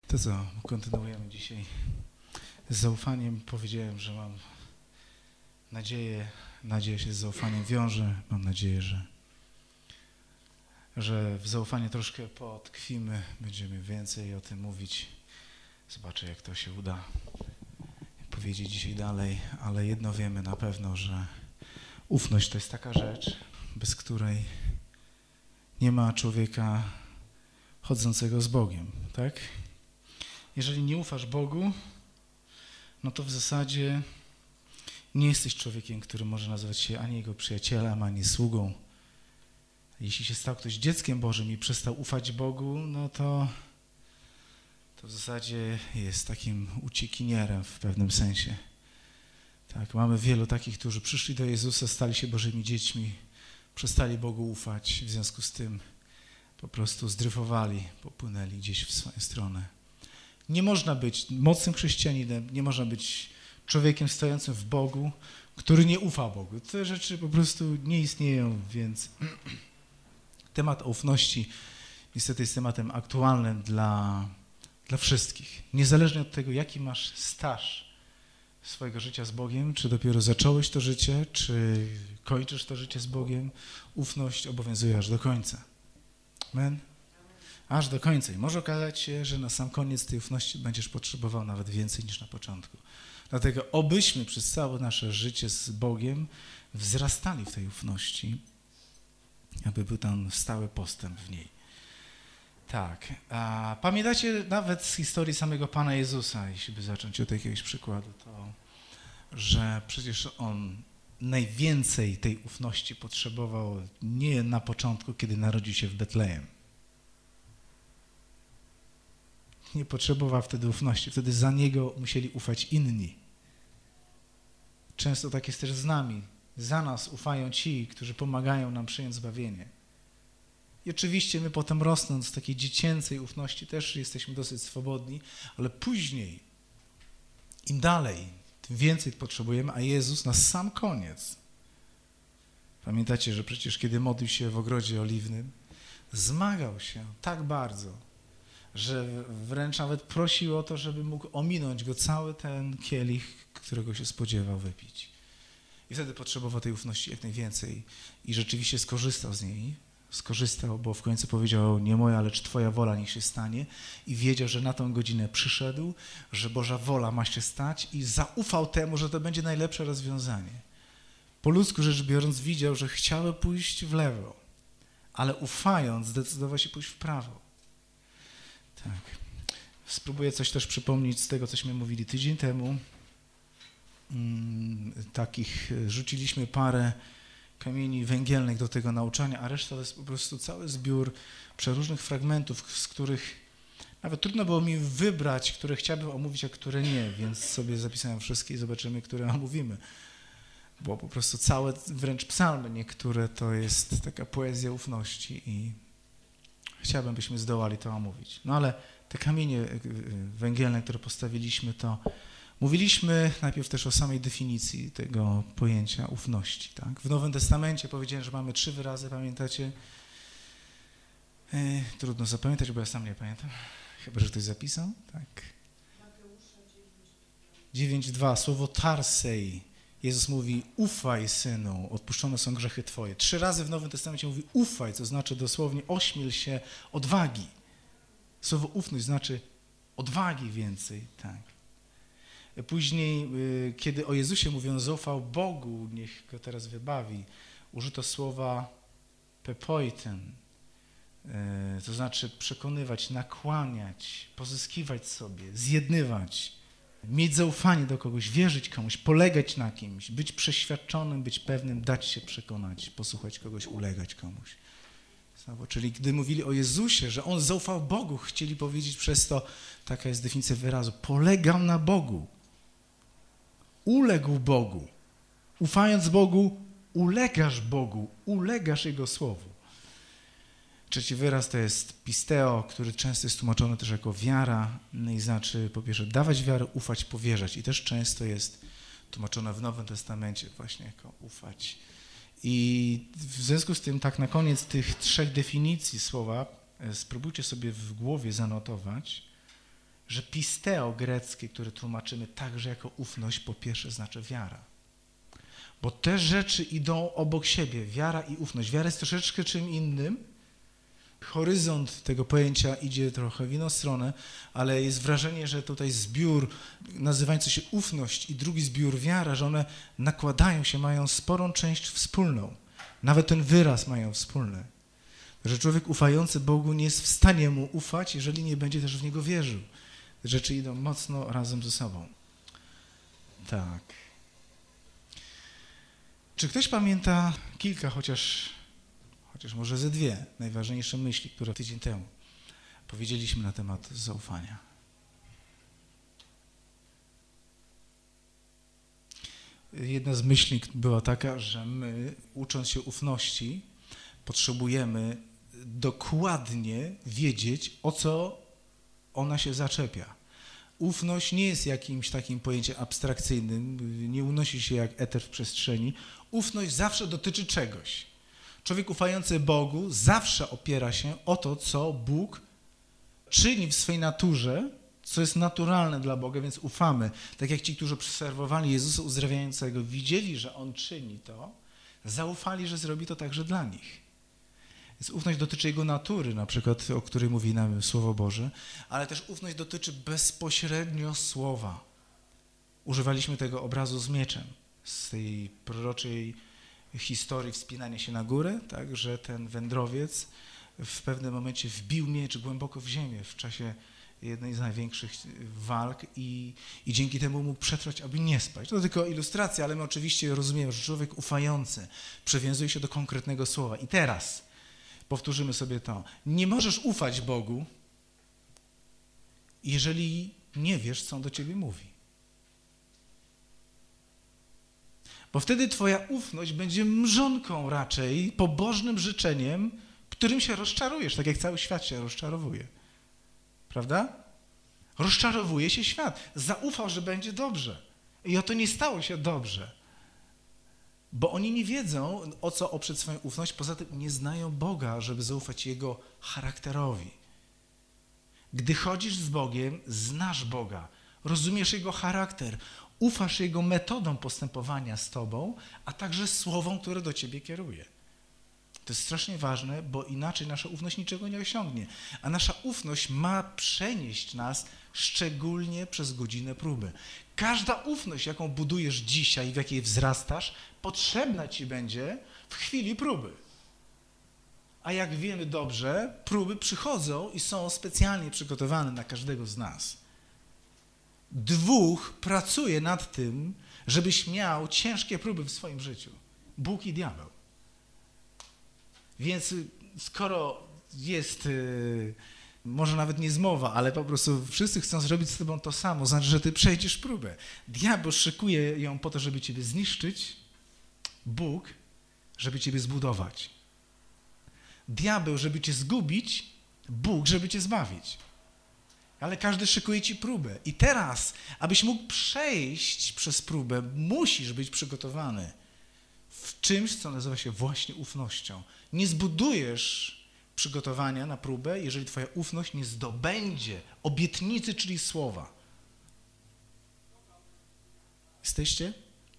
To co, kontynuujemy dzisiaj. Z zaufaniem powiedziałem, że mam nadzieja się z zaufaniem wiąże. Mam nadzieję, że w zaufanie troszkę potkwimy, będziemy więcej o tym mówić. Zobaczę, jak to się uda powiedzieć dzisiaj dalej, ale jedno wiemy na pewno, że ufność to jest taka rzecz, bez której nie ma człowieka chodzącego z Bogiem, tak? Jeżeli nie ufasz Bogu, no to w zasadzie nie jesteś człowiekiem, który może nazywać się ani jego przyjacielem, ani sługą. Jeśli się stał ktoś dzieckiem Bożym i przestał ufać Bogu, no to w zasadzie jest takim uciekinierem w pewnym sensie. Tak, mamy wielu takich, którzy przyszli do Jezusa, stali się Bożymi dziećmi, przestali Bogu ufać, w związku z tym po prostu zdryfowali, popłynęli gdzieś w swoją stronę. Nie można być mocnym chrześcijaninem, nie można być człowiekiem stojącym w Bogu, który nie ufa Bogu. Te rzeczy po prostu nie istnieją, więc temat ufności niestety jest tematem aktualnym dla wszystkich. Niezależnie od tego, jaki masz staż swojego życia z Bogiem, czy dopiero zacząłeś to życie, czy kończysz to życie z Bogiem, ufność obowiązuje aż do końca. Amen? Aż do końca. I może okazać się, że na sam koniec tej ufności będziesz potrzebował nawet więcej niż na początku. Dlatego obyśmy przez całe nasze życie z Bogiem wzrastali w tej ufności, aby był tam stały postęp w niej. Tak. A pamiętacie nawet z historii samego Pana Jezusa, jeśli by zacząć od jakiegoś przykładu, to że przecież On najwięcej tej ufności potrzebował nie na początku, kiedy narodził się w Betlejem. Nie potrzebował wtedy ufności, wtedy za Niego musieli ufać inni. Często tak jest też z nami. Za nas ufają ci, którzy pomagają nam przyjąć zbawienie. I oczywiście my potem rosnąc z takiej dziecięcej ufności też jesteśmy dosyć swobodni, ale później, im dalej, tym więcej potrzebujemy, a Jezus na sam koniec. Pamiętacie, że przecież kiedy modlił się w ogrodzie oliwnym, zmagał się tak bardzo, że wręcz nawet prosił o to, żeby mógł ominąć go cały ten kielich, którego się spodziewał wypić. I wtedy potrzebował tej ufności jak najwięcej i rzeczywiście skorzystał z niej. Skorzystał, bo w końcu powiedział, nie moja, lecz Twoja wola niech się stanie i wiedział, że na tą godzinę przyszedł, że Boża wola ma się stać i zaufał temu, że to będzie najlepsze rozwiązanie. Po ludzku rzecz biorąc widział, że chciały pójść w lewo, ale ufając zdecydował się pójść w prawo. Tak. Spróbuję coś też przypomnieć z tego, cośmy mówili tydzień temu. Rzuciliśmy parę kamieni węgielnych do tego nauczania, a reszta to jest po prostu cały zbiór przeróżnych fragmentów, z których nawet trudno było mi wybrać, które chciałbym omówić, a które nie, więc sobie zapisałem wszystkie i zobaczymy, które omówimy. Bo po prostu całe, wręcz psalmy niektóre to jest taka poezja ufności i chciałbym, byśmy zdołali to omówić. No ale te kamienie węgielne, które postawiliśmy, to mówiliśmy najpierw też o samej definicji tego pojęcia ufności. Tak? W Nowym Testamencie powiedziałem, że mamy 3 wyrazy, pamiętacie? Trudno zapamiętać, bo ja sam nie pamiętam. Chyba, że ktoś zapisał? Tak. 9:2, słowo tarsei. Jezus mówi, ufaj synu, odpuszczone są grzechy twoje. 3 razy w Nowym Testamencie mówi ufaj, co znaczy dosłownie ośmiel się odwagi. Słowo ufność znaczy odwagi więcej, tak. Później, kiedy o Jezusie mówią, zaufał Bogu, niech go teraz wybawi, użyto słowa pepoiten, to znaczy przekonywać, nakłaniać, pozyskiwać sobie, zjednywać, mieć zaufanie do kogoś, wierzyć komuś, polegać na kimś, być przeświadczonym, być pewnym, dać się przekonać, posłuchać kogoś, ulegać komuś. Czyli gdy mówili o Jezusie, że On zaufał Bogu, chcieli powiedzieć przez to, taka jest definicja wyrazu, polegał na Bogu. Uległ Bogu. Ufając Bogu, ulegasz Bogu, ulegasz Jego Słowu. 3 wyraz to jest pisteo, który często jest tłumaczony też jako wiara, no i znaczy po pierwsze dawać wiarę, ufać, powierzać i też często jest tłumaczone w Nowym Testamencie właśnie jako ufać. I w związku z tym tak na koniec tych 3 definicji słowa spróbujcie sobie w głowie zanotować, że pisteo greckie, które tłumaczymy także jako ufność, po pierwsze znaczy wiara. Bo te rzeczy idą obok siebie, wiara i ufność. Wiara jest troszeczkę czym innym. Horyzont tego pojęcia idzie trochę w inną stronę, ale jest wrażenie, że tutaj zbiór nazywający się ufność i drugi zbiór wiara, że one nakładają się, mają sporą część wspólną. Nawet ten wyraz mają wspólny. Że człowiek ufający Bogu nie jest w stanie Mu ufać, jeżeli nie będzie też w Niego wierzył. Te rzeczy idą mocno razem ze sobą. Tak. Czy ktoś pamięta kilka, chociaż może ze dwie najważniejsze myśli, które tydzień temu powiedzieliśmy na temat zaufania? Jedna z myśli była taka, że my, ucząc się ufności, potrzebujemy dokładnie wiedzieć, o co ona się zaczepia. Ufność nie jest jakimś takim pojęciem abstrakcyjnym, nie unosi się jak eter w przestrzeni. Ufność zawsze dotyczy czegoś. Człowiek ufający Bogu zawsze opiera się o to, co Bóg czyni w swej naturze, co jest naturalne dla Boga, więc ufamy. Tak jak ci, którzy obserwowali Jezusa uzdrawiającego, widzieli, że On czyni to, zaufali, że zrobi to także dla nich. Więc ufność dotyczy Jego natury, na przykład, o której mówi nam Słowo Boże, ale też ufność dotyczy bezpośrednio Słowa. Używaliśmy tego obrazu z mieczem, z tej proroczej historii wspinania się na górę, tak, że ten wędrowiec w pewnym momencie wbił miecz głęboko w ziemię w czasie jednej z największych walk i dzięki temu mógł przetrwać, aby nie spać. To tylko ilustracja, ale my oczywiście rozumiemy, że człowiek ufający przywiązuje się do konkretnego słowa. I teraz powtórzymy sobie to. Nie możesz ufać Bogu, jeżeli nie wiesz, co On do ciebie mówi. Bo wtedy twoja ufność będzie mrzonką raczej, pobożnym życzeniem, którym się rozczarujesz, tak jak cały świat się rozczarowuje. Prawda? Rozczarowuje się świat. Zaufał, że będzie dobrze. I oto nie stało się dobrze. Bo oni nie wiedzą, o co oprzeć swoją ufność, poza tym nie znają Boga, żeby zaufać Jego charakterowi. Gdy chodzisz z Bogiem, znasz Boga, rozumiesz Jego charakter, ufasz Jego metodom postępowania z Tobą, a także słowom, które do Ciebie kieruje. To jest strasznie ważne, bo inaczej nasza ufność niczego nie osiągnie. A nasza ufność ma przenieść nas szczególnie przez godzinę próby. Każda ufność, jaką budujesz dzisiaj, w jakiej wzrastasz, potrzebna Ci będzie w chwili próby. A jak wiemy dobrze, próby przychodzą i są specjalnie przygotowane na każdego z nas. Dwóch pracuje nad tym, żebyś miał ciężkie próby w swoim życiu. Bóg i diabeł. Więc skoro jest, może nawet nie zmowa, ale po prostu wszyscy chcą zrobić z tobą to samo, znaczy, że ty przejdziesz próbę. Diabeł szykuje ją po to, żeby ciebie zniszczyć, Bóg, żeby ciebie zbudować. Diabeł, żeby cię zgubić, Bóg, żeby cię zbawić. Ale każdy szykuje ci próbę. I teraz, abyś mógł przejść przez próbę, musisz być przygotowany w czymś, co nazywa się właśnie ufnością. Nie zbudujesz przygotowania na próbę, jeżeli twoja ufność nie zdobędzie obietnicy, czyli słowa. Jesteście?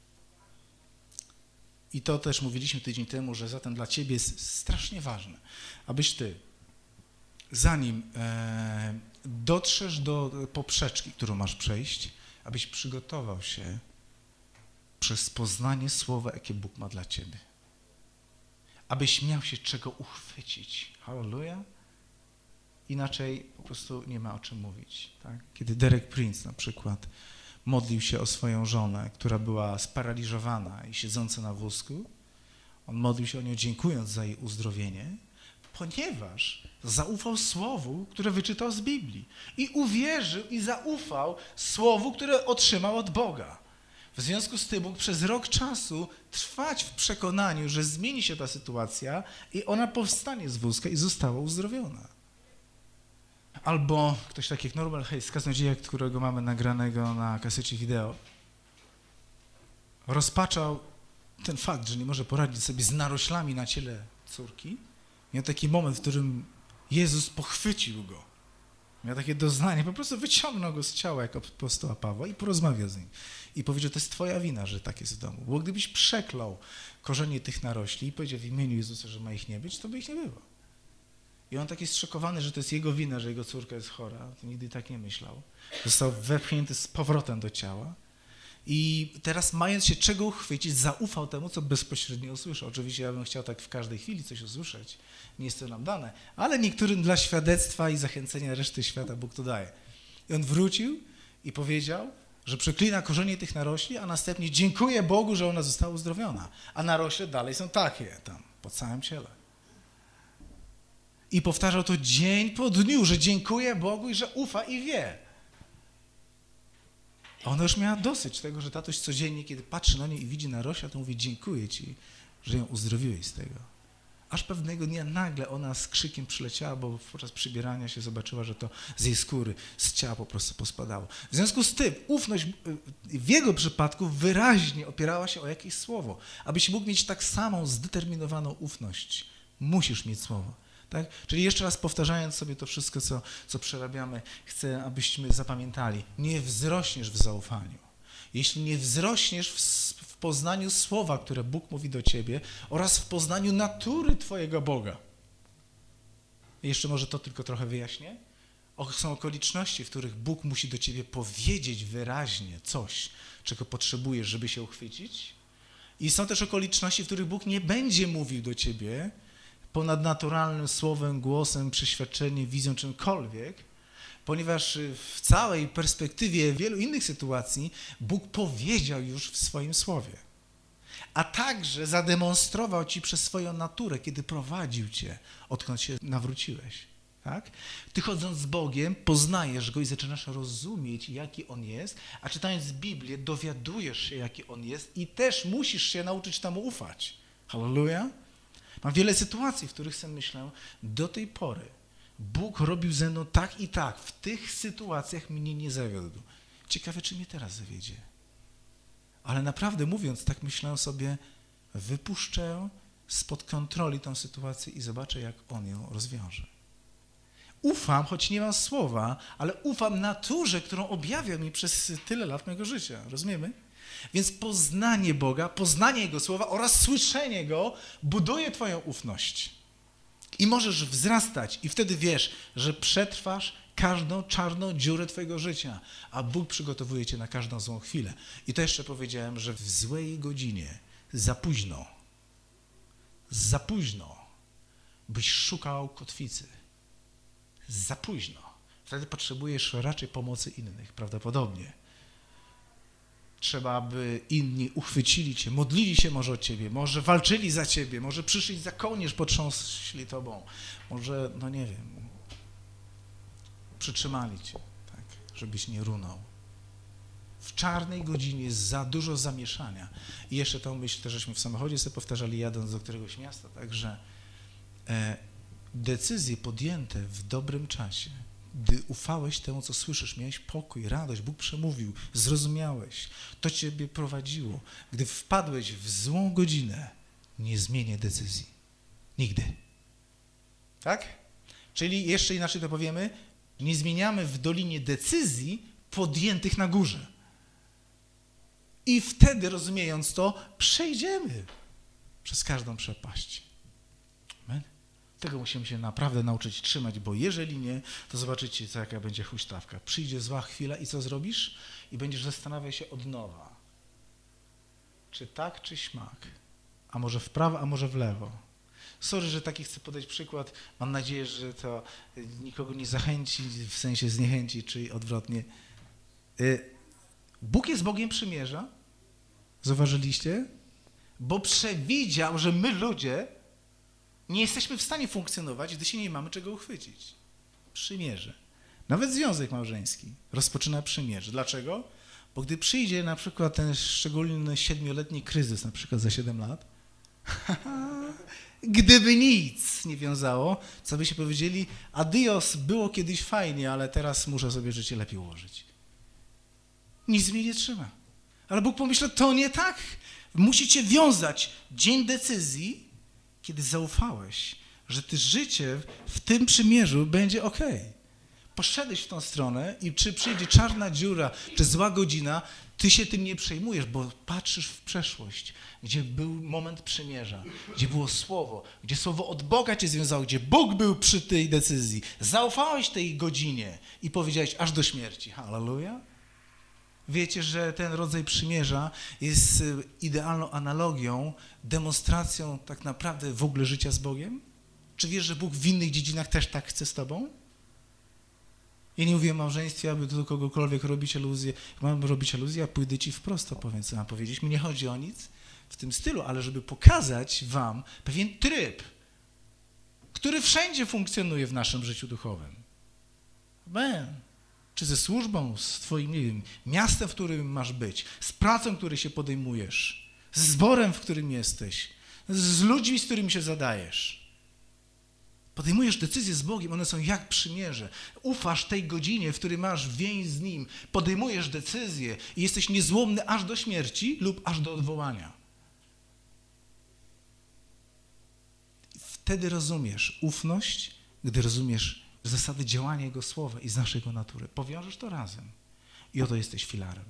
I to też mówiliśmy tydzień temu, że zatem dla ciebie jest strasznie ważne, abyś ty, zanim dotrzesz do poprzeczki, którą masz przejść, abyś przygotował się przez poznanie słowa, jakie Bóg ma dla ciebie. Abyś miał się czego uchwycić. Halleluja. Inaczej po prostu nie ma o czym mówić. Tak? Kiedy Derek Prince na przykład modlił się o swoją żonę, która była sparaliżowana i siedząca na wózku, on modlił się o nią, dziękując za jej uzdrowienie, ponieważ zaufał słowu, które wyczytał z Biblii. I uwierzył i zaufał słowu, które otrzymał od Boga. W związku z tym mógł przez rok czasu trwać w przekonaniu, że zmieni się ta sytuacja i ona powstanie z wózka i została uzdrowiona. Albo ktoś taki jak Norman Hayes, kaznodzieja, którego mamy nagranego na kasecie wideo, rozpaczał ten fakt, że nie może poradzić sobie z naroślami na ciele córki. Miał taki moment, w którym Jezus pochwycił go Miał takie doznanie, po prostu wyciągnął go z ciała jako apostoła Pawła i porozmawiał z nim. I powiedział, to jest twoja wina, że tak jest w domu. Bo gdybyś przeklął korzenie tych narośli i powiedział w imieniu Jezusa, że ma ich nie być, to by ich nie było. I on taki zszokowany, że to jest jego wina, że jego córka jest chora. To nigdy tak nie myślał. Został wepchnięty z powrotem do ciała. I teraz, mając się czego uchwycić, zaufał temu, co bezpośrednio usłyszał. Oczywiście ja bym chciał tak w każdej chwili coś usłyszeć. Nie jest to nam dane. Ale niektórym dla świadectwa i zachęcenia reszty świata Bóg to daje. I on wrócił i powiedział, że przeklina korzenie tych narośli, a następnie dziękuję Bogu, że ona została uzdrowiona. A narośle dalej są takie tam, po całym ciele. I powtarzał to dzień po dniu, że dziękuję Bogu i że ufa i wie. A ona już miała dosyć tego, że tatuś codziennie, kiedy patrzy na nią i widzi narośla, to mówi, dziękuję ci, że ją uzdrowiłeś z tego. Aż pewnego dnia nagle ona z krzykiem przyleciała, bo podczas przybierania się zobaczyła, że to z jej skóry, z ciała po prostu pospadało. W związku z tym ufność w jego przypadku wyraźnie opierała się o jakieś słowo. Abyś mógł mieć tak samą zdeterminowaną ufność, musisz mieć słowo. Tak? Czyli jeszcze raz powtarzając sobie to wszystko, co przerabiamy, chcę, abyśmy zapamiętali. Nie wzrośniesz w zaufaniu. Jeśli nie wzrośniesz w poznaniu słowa, które Bóg mówi do ciebie oraz w poznaniu natury twojego Boga. Jeszcze może to tylko trochę wyjaśnię. Są okoliczności, w których Bóg musi do ciebie powiedzieć wyraźnie coś, czego potrzebujesz, żeby się uchwycić. I są też okoliczności, w których Bóg nie będzie mówił do ciebie ponadnaturalnym słowem, głosem, przeświadczeniem, wizją, czymkolwiek, ponieważ w całej perspektywie wielu innych sytuacji Bóg powiedział już w swoim słowie, a także zademonstrował ci przez swoją naturę, kiedy prowadził cię, odkąd się nawróciłeś. Tak? Ty chodząc z Bogiem, poznajesz Go i zaczynasz rozumieć, jaki On jest, a czytając Biblię dowiadujesz się, jaki On jest i też musisz się nauczyć temu ufać. Halleluja! Mam wiele sytuacji, w których sobie myślę, do tej pory Bóg robił ze mną tak i tak, w tych sytuacjach mnie nie zawiódł. Ciekawe, czy mnie teraz zawiedzie. Ale naprawdę mówiąc, tak myślę sobie, wypuszczę spod kontroli tę sytuację i zobaczę, jak On ją rozwiąże. Ufam, choć nie mam słowa, ale ufam naturze, którą objawia mi przez tyle lat mojego życia. Rozumiemy? Więc poznanie Boga, poznanie Jego słowa oraz słyszenie Go buduje twoją ufność. I możesz wzrastać i wtedy wiesz, że przetrwasz każdą czarną dziurę twojego życia, a Bóg przygotowuje cię na każdą złą chwilę. I to jeszcze powiedziałem, że w złej godzinie, za późno, byś szukał kotwicy. Za późno. Wtedy potrzebujesz raczej pomocy innych, prawdopodobnie. Trzeba, aby inni uchwycili cię, modlili się może o ciebie, może walczyli za ciebie, może przyszli za kołnierz, potrząśli tobą, może, no nie wiem, przytrzymali cię, tak, żebyś nie runął. W czarnej godzinie jest za dużo zamieszania. I jeszcze tą myśl też żeśmy w samochodzie sobie powtarzali, jadąc do któregoś miasta, także decyzje podjęte w dobrym czasie, gdy ufałeś temu, co słyszysz, miałeś pokój, radość, Bóg przemówił, zrozumiałeś, to ciebie prowadziło. Gdy wpadłeś w złą godzinę, nie zmienię decyzji. Nigdy. Tak? Czyli jeszcze inaczej to powiemy, nie zmieniamy w dolinie decyzji podjętych na górze. I wtedy, rozumiejąc to, przejdziemy przez każdą przepaść. Amen. Tego musimy się naprawdę nauczyć trzymać, bo jeżeli nie, to zobaczycie, jaka będzie huśtawka. Przyjdzie zła chwila i co zrobisz? I będziesz zastanawiał się od nowa. Czy tak, czy śmak? A może w prawo, a może w lewo? Sorry, że taki chcę podać przykład. Mam nadzieję, że to nikogo nie zachęci, w sensie zniechęci, czy odwrotnie. Bóg jest Bogiem przymierza. Zauważyliście? Bo przewidział, że my ludzie nie jesteśmy w stanie funkcjonować, gdy się nie mamy czego uchwycić. Przymierze. Nawet związek małżeński rozpoczyna przymierze. Dlaczego? Bo gdy przyjdzie na przykład ten szczególny 7-letni kryzys, na przykład za 7 lat, gdyby nic nie wiązało, co by się powiedzieli, adios, było kiedyś fajnie, ale teraz muszę sobie życie lepiej ułożyć. Nic mnie nie trzyma. Ale Bóg pomyślał, to nie tak. Musicie wiązać dzień decyzji, kiedy zaufałeś, że ty życie w tym przymierzu będzie okej. poszedłeś w tą stronę i czy przyjdzie czarna dziura, czy zła godzina, ty się tym nie przejmujesz, bo patrzysz w przeszłość, gdzie był moment przymierza, gdzie było słowo, gdzie słowo od Boga cię związało, gdzie Bóg był przy tej decyzji. Zaufałeś tej godzinie i powiedziałeś aż do śmierci. Halleluja. Wiecie, że ten rodzaj przymierza jest idealną analogią, demonstracją tak naprawdę w ogóle życia z Bogiem? Czy wiesz, że Bóg w innych dziedzinach też tak chce z tobą? Ja nie mówię o małżeństwie, aby do kogokolwiek robić aluzję. Jak mam robić aluzję, ja pójdę ci wprost opowiem, co mam powiedzieć. Mi nie chodzi o nic w tym stylu, ale żeby pokazać wam pewien tryb, który wszędzie funkcjonuje w naszym życiu duchowym. Amen. Czy ze służbą, z twoim, nie wiem, miastem, w którym masz być, z pracą, której się podejmujesz, z zborem, w którym jesteś, z ludźmi, z którymi się zadajesz. Podejmujesz decyzje z Bogiem, one są jak przymierze. Ufasz tej godzinie, w której masz więź z Nim. Podejmujesz decyzje i jesteś niezłomny aż do śmierci lub aż do odwołania. Wtedy rozumiesz ufność, gdy rozumiesz zasady działania Jego Słowa i znasz Jego natury. Powiążesz to razem i oto jesteś filarem.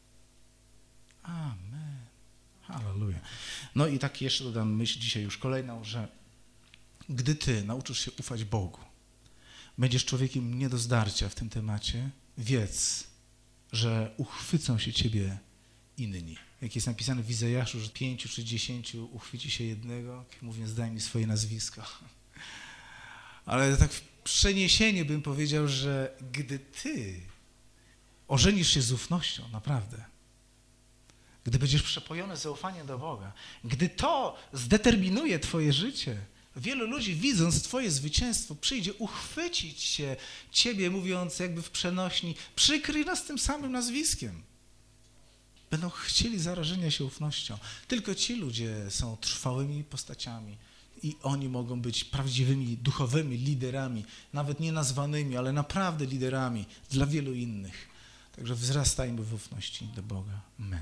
Amen. Halleluja. No i tak jeszcze dodam myśl dzisiaj już kolejną, że gdy ty nauczysz się ufać Bogu, będziesz człowiekiem nie do zdarcia w tym temacie, wiedz, że uchwycą się ciebie inni. Jak jest napisane w Izajaszu, że 5 czy 10 uchwyci się jednego, mówiąc daj mi swoje nazwisko. Ale tak w przeniesieniu bym powiedział, że gdy ty ożenisz się z ufnością, naprawdę, gdy będziesz przepojony zaufaniem do Boga, gdy to zdeterminuje twoje życie, wielu ludzi, widząc twoje zwycięstwo, przyjdzie uchwycić się ciebie, mówiąc jakby w przenośni, przykryj nas tym samym nazwiskiem. Będą chcieli zarażenia się ufnością. Tylko ci ludzie są trwałymi postaciami i oni mogą być prawdziwymi, duchowymi liderami, nawet nie nazwanymi, ale naprawdę liderami dla wielu innych. Także wzrastajmy w ufności do Boga. Amen.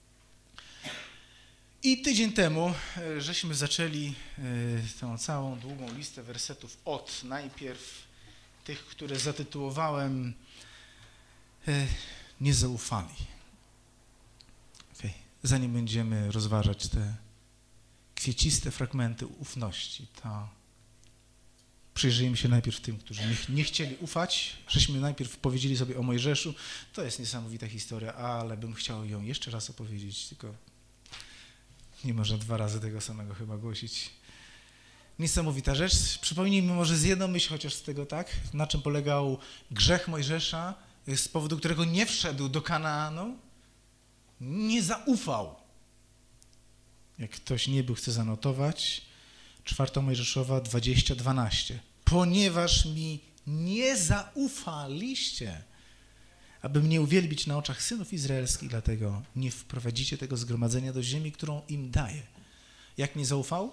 I tydzień temu żeśmy zaczęli tą całą długą listę wersetów od najpierw tych, które zatytułowałem Nie zaufali. Okay. Zanim będziemy rozważać te kwieciste fragmenty ufności, to przyjrzyjmy się najpierw tym, którzy nie chcieli ufać. Żeśmy najpierw powiedzieli sobie o Mojżeszu. To jest niesamowita historia, ale bym chciał ją jeszcze raz opowiedzieć, tylko nie można 2 razy tego samego chyba głosić. Niesamowita rzecz. Przypomnijmy może z jedną myśl chociaż z tego, tak? Na czym polegał grzech Mojżesza, z powodu którego nie wszedł do Kanaanu? Nie zaufał. Jak ktoś nie był, chce zanotować. 4 Mojżeszowa 20:12. Ponieważ mi nie zaufaliście, aby mnie uwielbić na oczach synów izraelskich, dlatego nie wprowadzicie tego zgromadzenia do ziemi, którą im daję. Jak nie zaufał?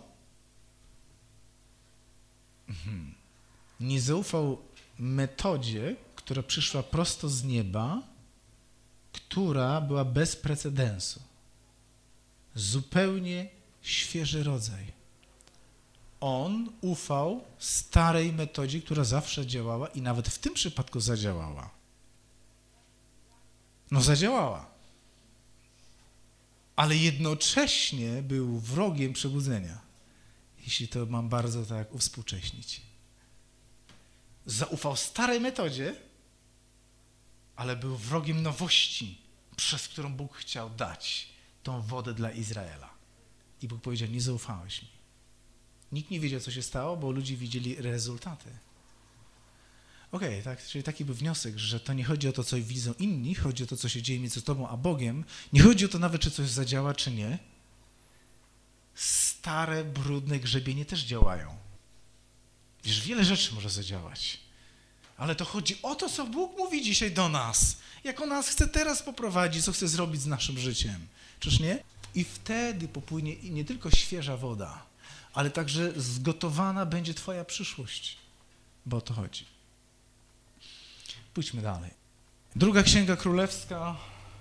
Nie zaufał metodzie, która przyszła prosto z nieba, która była bez precedensu. Zupełnie świeży rodzaj. On ufał starej metodzie, która zawsze działała i nawet w tym przypadku zadziałała. No zadziałała. Ale jednocześnie był wrogiem przebudzenia. Jeśli to mam bardzo tak uwspółcześnić. Zaufał starej metodzie, ale był wrogiem nowości, przez którą Bóg chciał dać tą wodę dla Izraela. I Bóg powiedział, nie zaufałeś mi. Nikt nie wiedział, co się stało, bo ludzie widzieli rezultaty. Okej, tak, czyli taki był wniosek, że to nie chodzi o to, co widzą inni, chodzi o to, co się dzieje między tobą a Bogiem. Nie chodzi o to nawet, czy coś zadziała, czy nie. Stare, brudne grzebienie też działają. Wiesz, wiele rzeczy może zadziałać. Ale to chodzi o to, co Bóg mówi dzisiaj do nas. Jak On nas chce teraz poprowadzić, co chce zrobić z naszym życiem. Czyż nie? I wtedy popłynie nie tylko świeża woda, ale także zgotowana będzie twoja przyszłość. Bo o to chodzi. Pójdźmy dalej. Druga Księga Królewska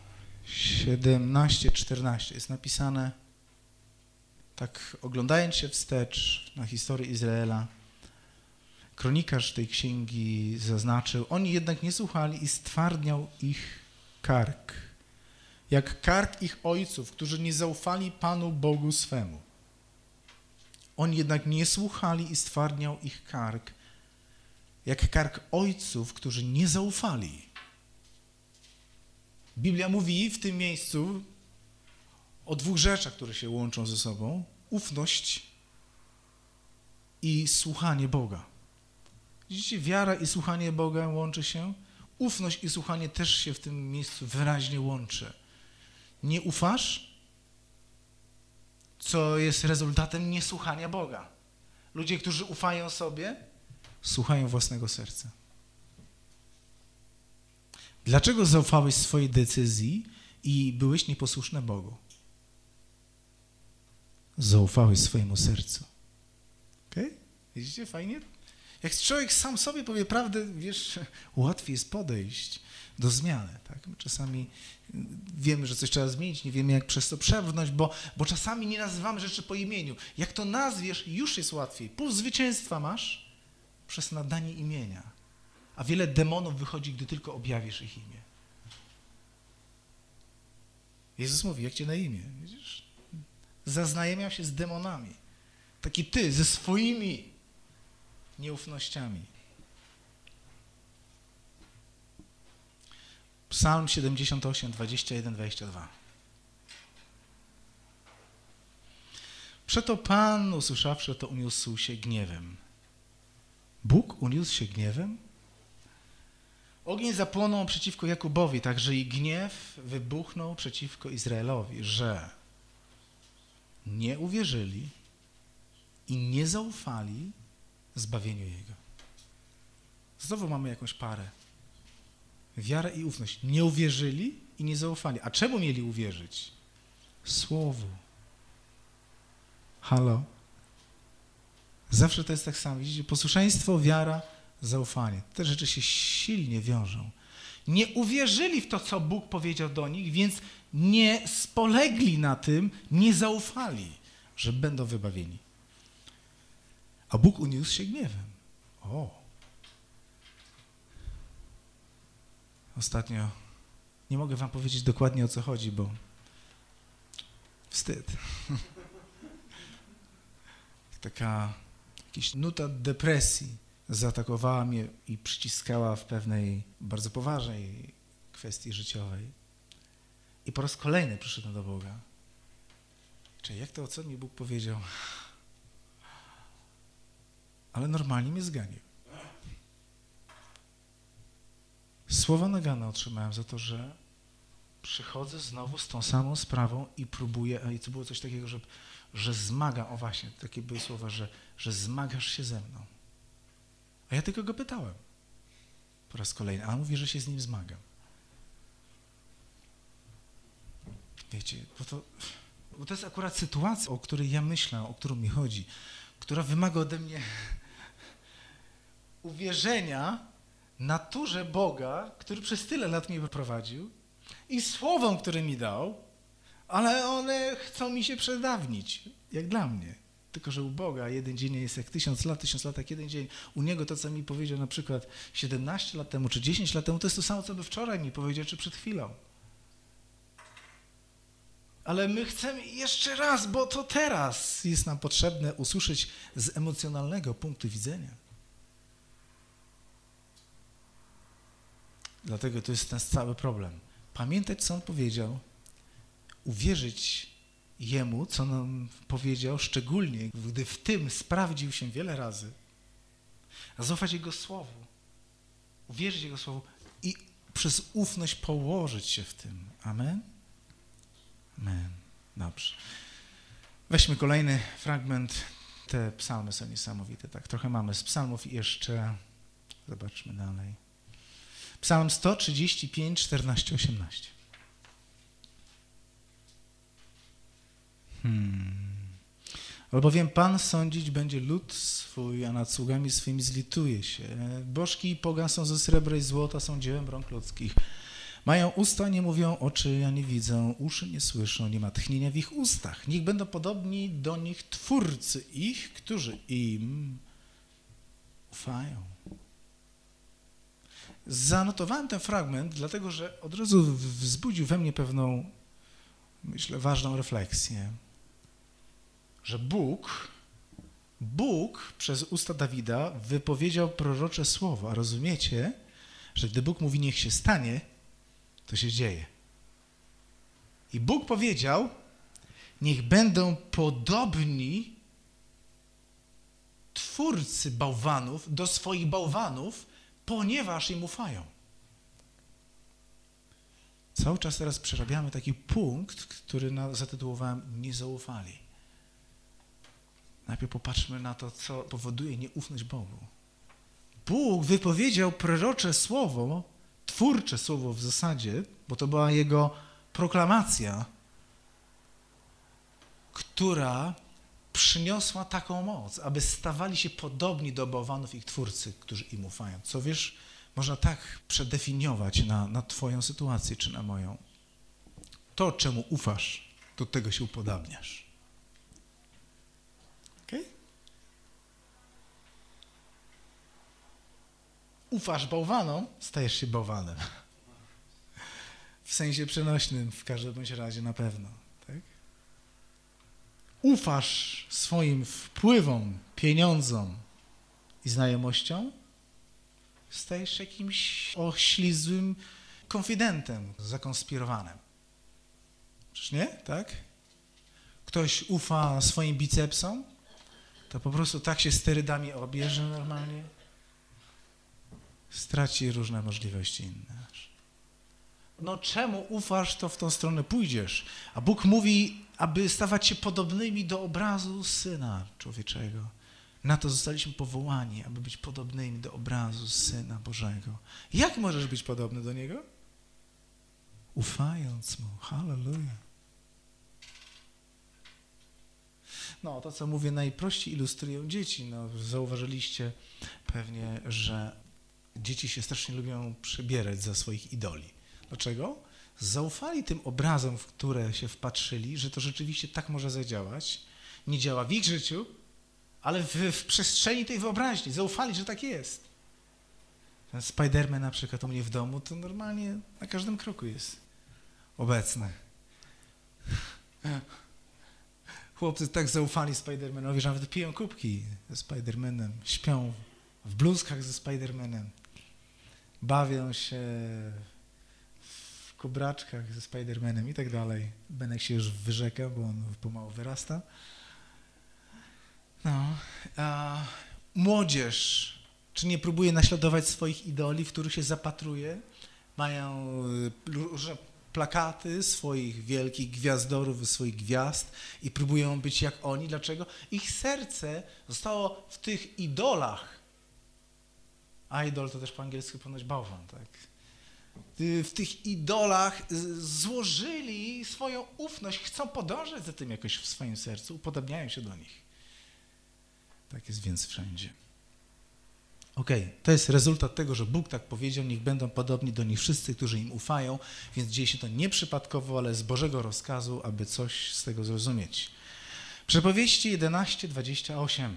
17:14 jest napisane, tak oglądając się wstecz na historię Izraela, kronikarz tej księgi zaznaczył, oni jednak nie słuchali i stwardniał ich kark, jak kark ich ojców, którzy nie zaufali Panu Bogu swemu. Oni jednak nie słuchali i stwardniał ich kark, jak kark ojców, którzy nie zaufali. Biblia mówi w tym miejscu o dwóch rzeczach, które się łączą ze sobą. Ufność i słuchanie Boga. Widzicie, wiara i słuchanie Boga łączy się. Ufność i słuchanie też się w tym miejscu wyraźnie łączy. Nie ufasz, co jest rezultatem niesłuchania Boga. Ludzie, którzy ufają sobie, słuchają własnego serca. Dlaczego zaufałeś swojej decyzji i byłeś nieposłuszny Bogu? Zaufałeś swojemu sercu. Okej? Widzicie, fajnie? Jak człowiek sam sobie powie prawdę, wiesz, łatwiej jest podejść do zmiany. Tak? My czasami wiemy, że coś trzeba zmienić, nie wiemy, jak przez to przebrnąć, bo czasami nie nazywamy rzeczy po imieniu. Jak to nazwiesz, już jest łatwiej. Pół zwycięstwa masz przez nadanie imienia. A wiele demonów wychodzi, gdy tylko objawisz ich imię. Jezus mówi, jak cię na imię, widzisz? Zaznajemiał się z demonami. Taki ty, ze swoimi nieufnościami. Psalm 78, 21, 22. Przeto Pan, usłyszawszy to, uniósł się gniewem. Bóg uniósł się gniewem? Ogień zapłonął przeciwko Jakubowi, także i gniew wybuchnął przeciwko Izraelowi, że nie uwierzyli i nie zaufali zbawieniu Jego. Znowu mamy jakąś parę. Wiarę i ufność. Nie uwierzyli i nie zaufali. A czemu mieli uwierzyć? Słowu. Halo? Zawsze to jest tak samo. Widzicie? Posłuszeństwo, wiara, zaufanie. Te rzeczy się silnie wiążą. Nie uwierzyli w to, co Bóg powiedział do nich, więc nie spolegli na tym, nie zaufali, że będą wybawieni. A Bóg uniósł się gniewem. O! Ostatnio nie mogę wam powiedzieć dokładnie, o co chodzi, bo wstyd. Jakaś nuta depresji zaatakowała mnie i przyciskała w pewnej bardzo poważnej kwestii życiowej. I po raz kolejny przyszedłem do Boga. Czyli jak to, co mi Bóg powiedział? Ale normalnie mnie zganił. Słowa nagana otrzymałem za to, że przychodzę znowu z tą samą sprawą i próbuję, i to było coś takiego, że zmagam, o właśnie, takie były słowa, że zmagasz się ze mną. A ja tylko go pytałem po raz kolejny, a on mówi, że się z nim zmagam. Wiecie, bo to jest akurat sytuacja, o której ja myślę, o którą mi chodzi, która wymaga ode mnie uwierzenia naturze Boga, który przez tyle lat mnie wyprowadził i słowom, które mi dał, ale one chcą mi się przedawnić, jak dla mnie. Tylko że u Boga jeden dzień jest jak 1000 lat jak jeden dzień. U Niego to, co mi powiedział na przykład 17 lat temu, czy 10 lat temu, to jest to samo, co by wczoraj mi powiedział, czy przed chwilą. Ale my chcemy jeszcze raz, bo to teraz jest nam potrzebne usłyszeć z emocjonalnego punktu widzenia. Dlatego to jest ten cały problem. Pamiętać, co On powiedział, uwierzyć Jemu, co nam powiedział, szczególnie gdy w tym sprawdził się wiele razy, a zaufać Jego Słowu, uwierzyć Jego Słowu i przez ufność położyć się w tym. Amen? Amen. Dobrze. Weźmy kolejny fragment. Te psalmy są niesamowite. Tak, trochę mamy z psalmów i jeszcze zobaczmy dalej. Psalm 135, 14, 18. Albowiem Pan sądzić będzie lud swój, a nad sługami swymi zlituje się. Bożki i pogan są ze srebra i złota, są dziełem rąk ludzkich. Mają usta, nie mówią, oczy, a nie widzą, uszy nie słyszą, nie ma tchnienia w ich ustach. Niech będą podobni do nich twórcy ich, którzy im ufają. Zanotowałem ten fragment, dlatego że od razu wzbudził we mnie pewną, myślę, ważną refleksję, że Bóg przez usta Dawida wypowiedział prorocze słowo, a rozumiecie, że gdy Bóg mówi niech się stanie, to się dzieje. I Bóg powiedział, niech będą podobni twórcy bałwanów do swoich bałwanów, ponieważ im ufają. Cały czas teraz przerabiamy taki punkt, który zatytułowałem nie zaufali. Najpierw popatrzmy na to, co powoduje nieufność Bogu. Bóg wypowiedział prorocze słowo, twórcze słowo w zasadzie, bo to była jego proklamacja, która przyniosła taką moc, aby stawali się podobni do bałwanów ich twórcy, którzy im ufają. Co wiesz, można tak przedefiniować na twoją sytuację czy na moją. To, czemu ufasz, do tego się upodabniasz. Okay? Ufasz bałwanom, stajesz się bałwanem. W sensie przenośnym, w każdym bądź razie na pewno. Tak? Ufasz swoim wpływom, pieniądzom i znajomościom, stajesz się jakimś oślizłym konfidentem, zakonspirowanym. Czyż nie? Tak? Ktoś ufa swoim bicepsom, to po prostu tak się sterydami obierze normalnie, straci różne możliwości inne. No czemu ufasz, to w tą stronę pójdziesz. A Bóg mówi, aby stawać się podobnymi do obrazu Syna Człowieczego. Na to zostaliśmy powołani, aby być podobnymi do obrazu Syna Bożego. Jak możesz być podobny do Niego? Ufając Mu. Halleluja. No, to co mówię najprościej ilustrują dzieci. No, zauważyliście pewnie, że dzieci się strasznie lubią przebierać za swoich idoli. Dlaczego? Zaufali tym obrazom, w które się wpatrzyli, że to rzeczywiście tak może zadziałać. Nie działa w ich życiu, ale w przestrzeni tej wyobraźni. Zaufali, że tak jest. Ten Spider-Man na przykład u mnie w domu, to normalnie na każdym kroku jest obecny. Chłopcy tak zaufali Spider-Manowi, że nawet piją kubki ze Spider-Manem, śpią w bluzkach ze Spider-Manem, bawią się w kubraczkach ze Spider-Manem i tak dalej. Benek się już wyrzeka, bo on pomału wyrasta. No, a młodzież, czy nie próbuje naśladować swoich idoli, w których się zapatruje? Mają różne plakaty swoich wielkich gwiazdorów, swoich gwiazd i próbują być jak oni. Dlaczego? Ich serce zostało w tych idolach. Idol to też po angielsku ponoć bałwan, tak? W tych idolach złożyli swoją ufność, chcą podążać za tym jakoś w swoim sercu, upodobniają się do nich. Tak jest więc wszędzie. To jest rezultat tego, że Bóg tak powiedział, niech będą podobni do nich wszyscy, którzy im ufają, więc dzieje się to nieprzypadkowo, ale z Bożego rozkazu, aby coś z tego zrozumieć. Przypowieści 11:28.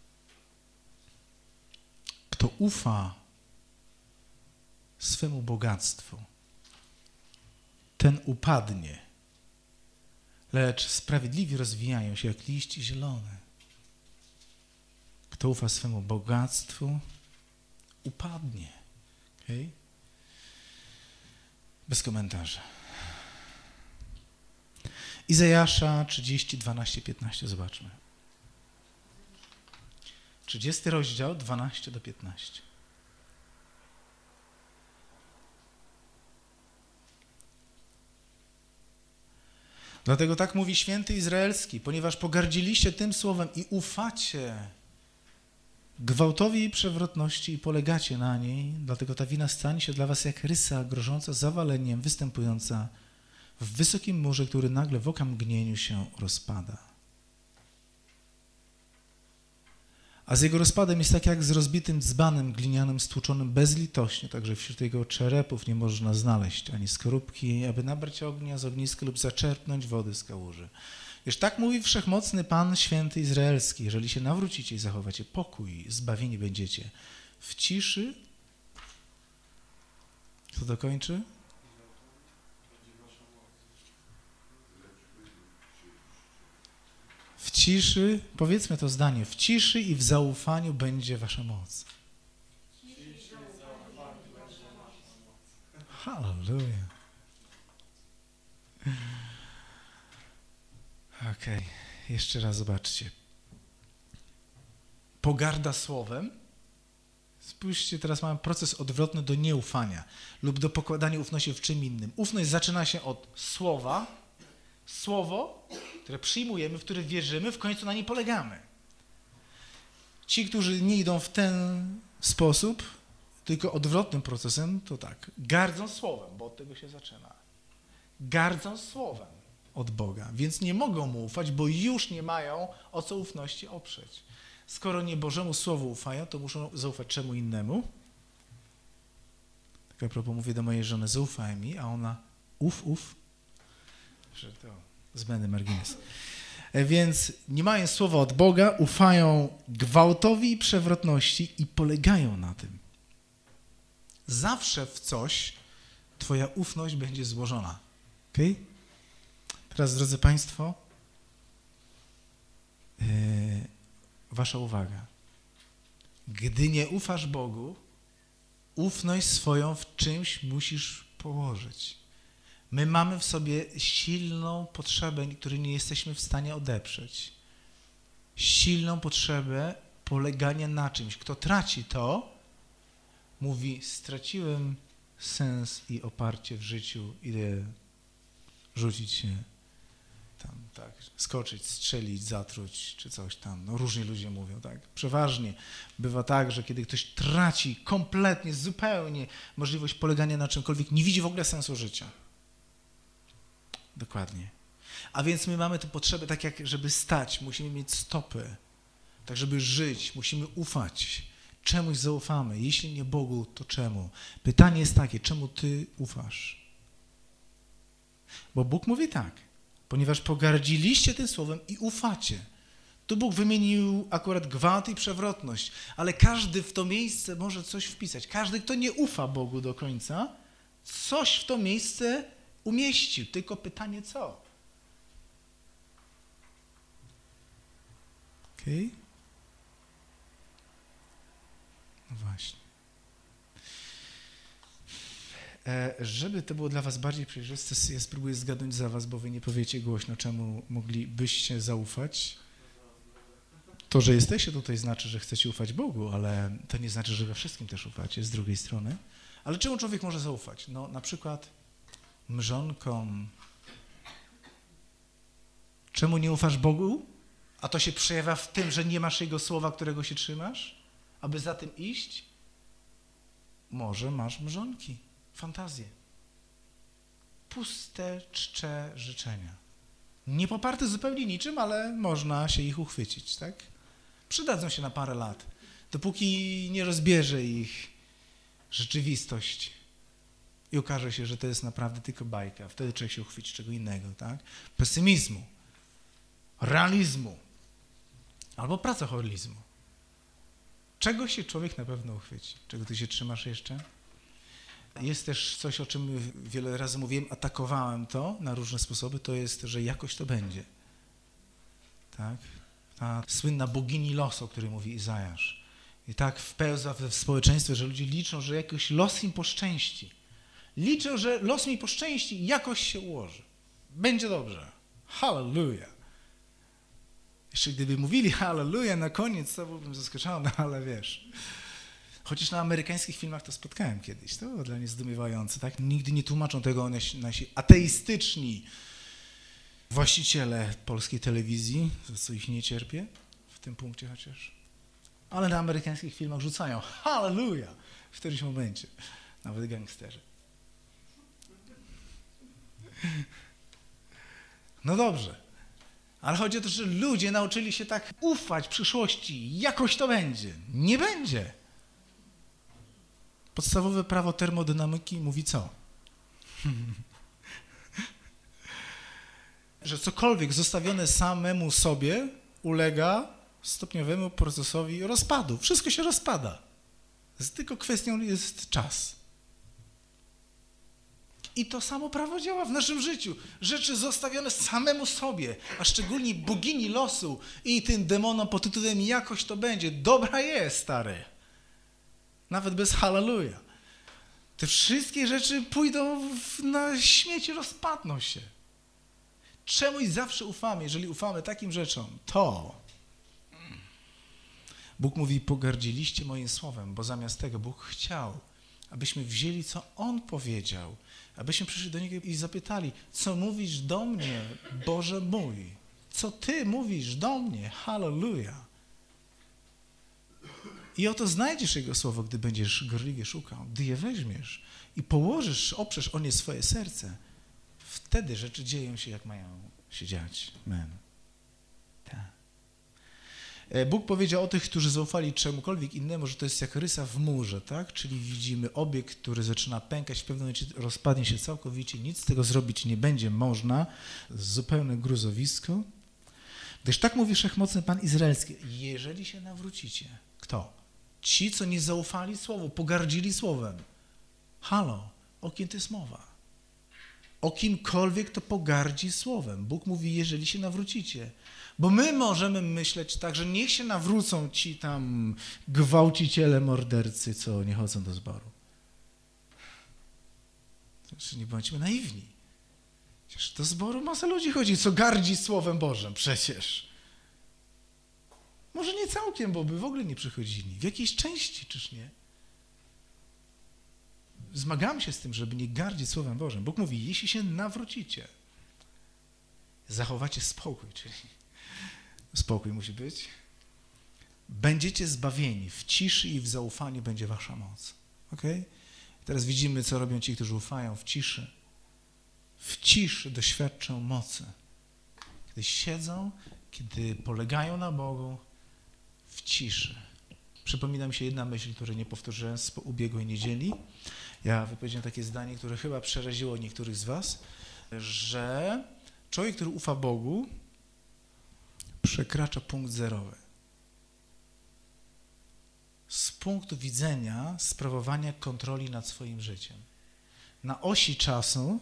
Kto ufa swemu bogactwu, ten upadnie, lecz sprawiedliwi rozwijają się jak liście zielone. Kto ufa swemu bogactwu, upadnie. Okay? Bez komentarza. Izajasza 30, 12, 15, zobaczmy. 30 rozdział, 12 do 15. Dlatego tak mówi święty Izraelski, ponieważ pogardziliście tym słowem i ufacie gwałtowi i przewrotności i polegacie na niej, dlatego ta wina stanie się dla was jak rysa grożąca zawaleniem, występująca w wysokim murze, który nagle w okamgnieniu się rozpada. A z jego rozpadem jest tak jak z rozbitym dzbanem glinianym stłuczonym bezlitośnie, także wśród jego czerepów nie można znaleźć ani skorupki, aby nabrać ognia z ogniska lub zaczerpnąć wody z kałuży. Wiesz, tak mówi Wszechmocny Pan Święty Izraelski. Jeżeli się nawrócicie i zachowacie pokój, zbawieni będziecie w ciszy. Kto dokończy? W ciszy, powiedzmy to zdanie, w ciszy i w zaufaniu będzie wasza moc. Halleluja. Okej, jeszcze raz zobaczcie. Pogarda słowem. Spójrzcie, teraz mamy proces odwrotny do nieufania lub do pokładania ufności w czym innym. Ufność zaczyna się od słowa. Słowo, które przyjmujemy, w które wierzymy, w końcu na nie polegamy. Ci, którzy nie idą w ten sposób, tylko odwrotnym procesem, to tak, gardzą słowem, bo od tego się zaczyna. Gardzą słowem od Boga, więc nie mogą mu ufać, bo już nie mają o co ufności oprzeć. Skoro nie Bożemu Słowu ufają, to muszą zaufać czemu innemu. Tak a propos mówię do mojej żony, zaufaj mi, a ona uf. Że to zbędny margines. Więc nie mają słowa od Boga, ufają gwałtowi i przewrotności i polegają na tym. Zawsze w coś twoja ufność będzie złożona. Okay? Teraz, drodzy Państwo, wasza uwaga. Gdy nie ufasz Bogu, ufność swoją w czymś musisz położyć. My mamy w sobie silną potrzebę, której nie jesteśmy w stanie odeprzeć. Silną potrzebę polegania na czymś. Kto traci to, mówi, straciłem sens i oparcie w życiu, idę rzucić się tam, tak, skoczyć, strzelić, zatruć, czy coś tam. No różni ludzie mówią, tak. Przeważnie bywa tak, że kiedy ktoś traci kompletnie, zupełnie możliwość polegania na czymkolwiek, nie widzi w ogóle sensu życia. Dokładnie. A więc my mamy tę potrzebę, tak jak żeby stać, musimy mieć stopy, tak żeby żyć, musimy ufać. Czemuś zaufamy. Jeśli nie Bogu, to czemu? Pytanie jest takie, czemu ty ufasz? Bo Bóg mówi tak, ponieważ pogardziliście tym słowem i ufacie. Tu Bóg wymienił akurat gwałt i przewrotność, ale każdy w to miejsce może coś wpisać. Każdy, kto nie ufa Bogu do końca, coś w to miejsce umieścił. Tylko pytanie co? Okej? No właśnie. Żeby to było dla was bardziej przejrzyste, ja spróbuję zgadnąć za was, bo wy nie powiecie głośno, czemu moglibyście zaufać. To, że jesteście tutaj, znaczy, że chcecie ufać Bogu, ale to nie znaczy, że we wszystkim też ufacie z drugiej strony. Ale czemu człowiek może zaufać? No na przykład mrzonkom. Czemu nie ufasz Bogu? A to się przejawia w tym, że nie masz Jego słowa, którego się trzymasz? Aby za tym iść? Może masz mrzonki, fantazje. Puste, czcze życzenia. Nie poparte zupełnie niczym, ale można się ich uchwycić, tak? Przydadzą się na parę lat, dopóki nie rozbierze ich rzeczywistość i okaże się, że to jest naprawdę tylko bajka. Wtedy człowiek się uchwyci czego innego, tak? Pesymizmu, realizmu albo pracoholizmu. Czego się człowiek na pewno uchwyci? Czego ty się trzymasz jeszcze? Jest też coś, o czym wiele razy mówiłem, atakowałem to na różne sposoby, to jest, że jakoś to będzie. Tak? Ta słynna bogini losu, o której mówi Izajasz. I tak wpełza w społeczeństwo, że ludzie liczą, że jakoś los im poszczęści. Liczą, że los mi poszczęści i jakoś się ułoży. Będzie dobrze. Hallelujah. Jeszcze gdyby mówili hallelujah na koniec, to byłbym zaskoczony, no ale wiesz. Chociaż na amerykańskich filmach to spotkałem kiedyś. To było dla mnie zdumiewające, tak? Nigdy nie tłumaczą tego nasi ateistyczni właściciele polskiej telewizji, za co ich nie cierpię w tym punkcie chociaż. Ale na amerykańskich filmach rzucają hallelujah w którymś momencie. Nawet gangsterzy. No dobrze. Ale chodzi o to, że ludzie nauczyli się tak ufać przyszłości. Jakoś to będzie. Nie będzie. Podstawowe prawo termodynamiki mówi co? że cokolwiek zostawione samemu sobie ulega stopniowemu procesowi rozpadu. Wszystko się rozpada. Tylko kwestią jest czas. I to samo prawo działa w naszym życiu. Rzeczy zostawione samemu sobie, a szczególnie bogini losu i tym demonom pod tytułem jakoś to będzie. Dobra jest, stary. Nawet bez halleluja. Te wszystkie rzeczy pójdą na śmieci, rozpadną się. Czemuś zawsze ufamy, jeżeli ufamy takim rzeczom, to Bóg mówi, pogardziliście moim słowem, bo zamiast tego Bóg chciał, abyśmy wzięli, co On powiedział, abyśmy przyszli do Niego i zapytali, co mówisz do mnie, Boże mój? Co Ty mówisz do mnie? Halleluja. I oto znajdziesz Jego słowo, gdy będziesz gorliwie szukał, gdy je weźmiesz i położysz, oprzesz o nie swoje serce. Wtedy rzeczy dzieją się, jak mają się dziać. Amen. Tak. Bóg powiedział o tych, którzy zaufali czemukolwiek innemu, że to jest jak rysa w murze, tak? Czyli widzimy obiekt, który zaczyna pękać, w pewnym momencie rozpadnie się całkowicie, nic z tego zrobić nie będzie można, zupełne gruzowisko. Gdyż tak mówi Wszechmocny Pan Izraelski, jeżeli się nawrócicie, kto? Ci, co nie zaufali słowu, pogardzili słowem. Halo, o kim to jest mowa? O kimkolwiek, to pogardzi słowem. Bóg mówi, jeżeli się nawrócicie. Bo my możemy myśleć tak, że niech się nawrócą ci tam gwałciciele, mordercy, co nie chodzą do zboru. Znaczy, nie bądźmy naiwni. Przecież do zboru masa ludzi chodzi, co gardzi Słowem Bożym przecież. Może nie całkiem, bo by w ogóle nie przychodzili. W jakiejś części, czyż nie? Zmagamy się z tym, żeby nie gardzić Słowem Bożym. Bóg mówi, jeśli się nawrócicie, zachowacie spokój, czyli spokój musi być, będziecie zbawieni, w ciszy i w zaufaniu będzie wasza moc. Okay? Teraz widzimy, co robią ci, którzy ufają w ciszy. W ciszy doświadczą mocy. Kiedy siedzą, kiedy polegają na Bogu, w ciszy. Przypomina mi się jedna myśl, której nie powtórzyłem z ubiegłej niedzieli. Ja wypowiedziałem takie zdanie, które chyba przeraziło niektórych z was, że człowiek, który ufa Bogu, przekracza punkt zerowy. Z punktu widzenia sprawowania kontroli nad swoim życiem. Na osi czasu,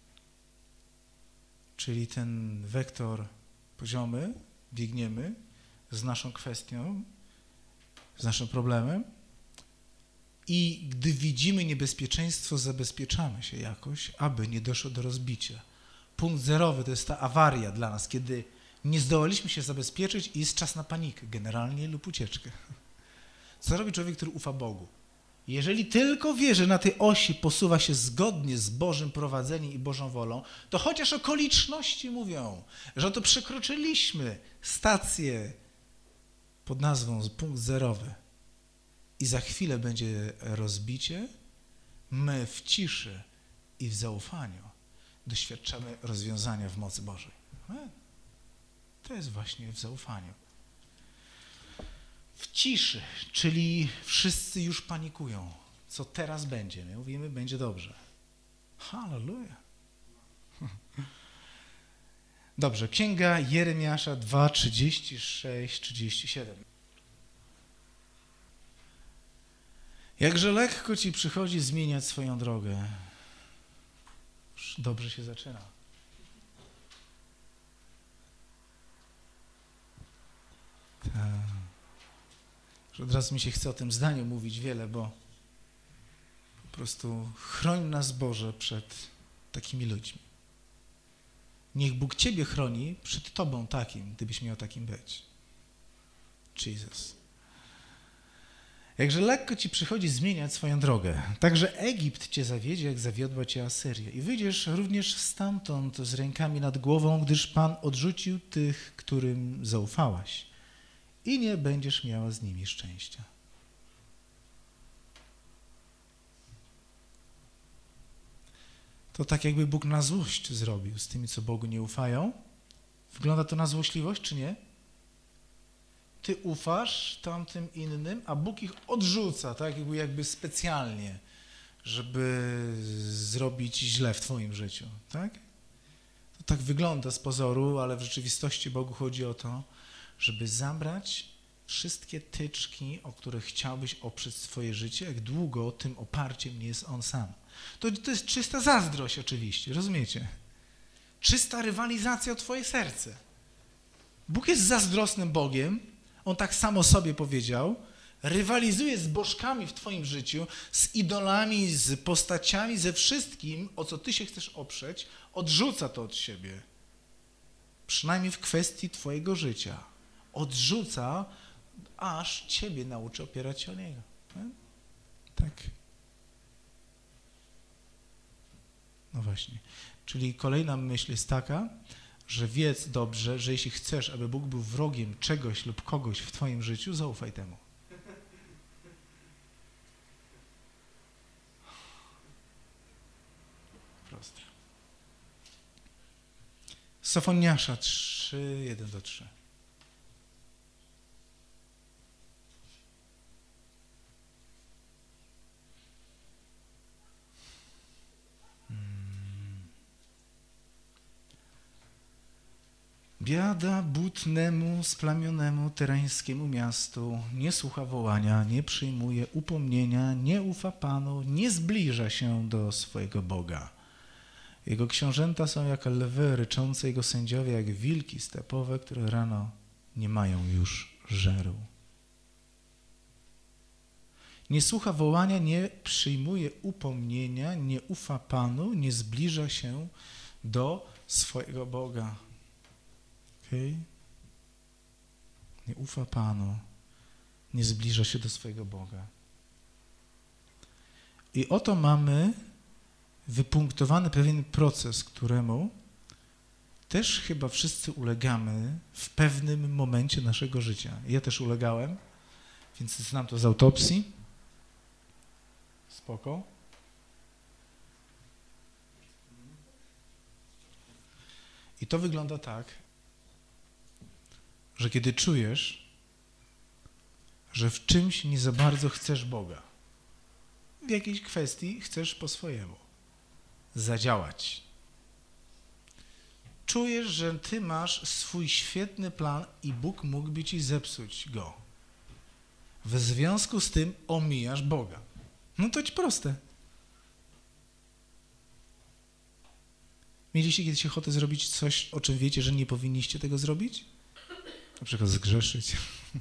czyli ten wektor poziomy, biegniemy z naszą kwestią, z naszym problemem i gdy widzimy niebezpieczeństwo, zabezpieczamy się jakoś, aby nie doszło do rozbicia. Punkt zerowy to jest ta awaria dla nas, kiedy nie zdołaliśmy się zabezpieczyć i jest czas na panikę generalnie lub ucieczkę. Co robi człowiek, który ufa Bogu? Jeżeli tylko wie, że na tej osi posuwa się zgodnie z Bożym prowadzeniem i Bożą wolą, to chociaż okoliczności mówią, że oto przekroczyliśmy stację pod nazwą punkt zerowy i za chwilę będzie rozbicie, my w ciszy i w zaufaniu doświadczamy rozwiązania w mocy Bożej. To jest właśnie w zaufaniu. W ciszy, czyli wszyscy już panikują. Co teraz będzie? My mówimy, będzie dobrze. Halleluja. Dobrze, Księga Jeremiasza 2, 36, 37. Jakże lekko ci przychodzi zmieniać swoją drogę. Już dobrze się zaczyna. Od razu mi się chce o tym zdaniu mówić wiele, bo po prostu chroń nas, Boże, przed takimi ludźmi. Niech Bóg Ciebie chroni przed Tobą takim, gdybyś miał takim być. Jesus. Jakże lekko Ci przychodzi zmieniać swoją drogę. Także Egipt Cię zawiedzie, jak zawiodła Cię Asyria. I wyjdziesz również stamtąd z rękami nad głową, gdyż Pan odrzucił tych, którym zaufałaś. I nie będziesz miała z nimi szczęścia. To tak jakby Bóg na złość zrobił z tymi, co Bogu nie ufają. Wygląda to na złośliwość, czy nie? Ty ufasz tamtym innym, a Bóg ich odrzuca, tak jakby specjalnie, żeby zrobić źle w twoim życiu, tak? To tak wygląda z pozoru, ale w rzeczywistości Bogu chodzi o to, żeby zabrać wszystkie tyczki, o które chciałbyś oprzeć swoje życie, jak długo tym oparciem nie jest On sam. To jest czysta zazdrość oczywiście, rozumiecie? Czysta rywalizacja o twoje serce. Bóg jest zazdrosnym Bogiem, On tak samo sobie powiedział, rywalizuje z bożkami w twoim życiu, z idolami, z postaciami, ze wszystkim, o co ty się chcesz oprzeć, odrzuca to od siebie. Przynajmniej w kwestii twojego życia. Odrzuca, aż ciebie nauczy opierać się o Niego. Tak. No właśnie. Czyli kolejna myśl jest taka, że wiedz dobrze, że jeśli chcesz, aby Bóg był wrogiem czegoś lub kogoś w twoim życiu, zaufaj temu. Proste. Sofoniasza 3, 1-3. Biada butnemu, splamionemu, terańskiemu miastu, nie słucha wołania, nie przyjmuje upomnienia, nie ufa Panu, nie zbliża się do swojego Boga. Jego książęta są jak lwy ryczące, jego sędziowie jak wilki stepowe, które rano nie mają już żeru. Nie słucha wołania, nie przyjmuje upomnienia, nie ufa Panu, nie zbliża się do swojego Boga. Okay? Nie ufa Panu, nie zbliża się do swojego Boga. I oto mamy wypunktowany pewien proces, któremu też chyba wszyscy ulegamy w pewnym momencie naszego życia. Ja też ulegałem, więc znam to z autopsji. Spoko. I to wygląda tak, że kiedy czujesz, że w czymś nie za bardzo chcesz Boga, w jakiejś kwestii chcesz po swojemu zadziałać. Czujesz, że ty masz swój świetny plan i Bóg mógłby ci zepsuć go. W związku z tym omijasz Boga. No to ci proste. Mieliście kiedyś ochotę zrobić coś, o czym wiecie, że nie powinniście tego zrobić? Na przykład zgrzeszyć.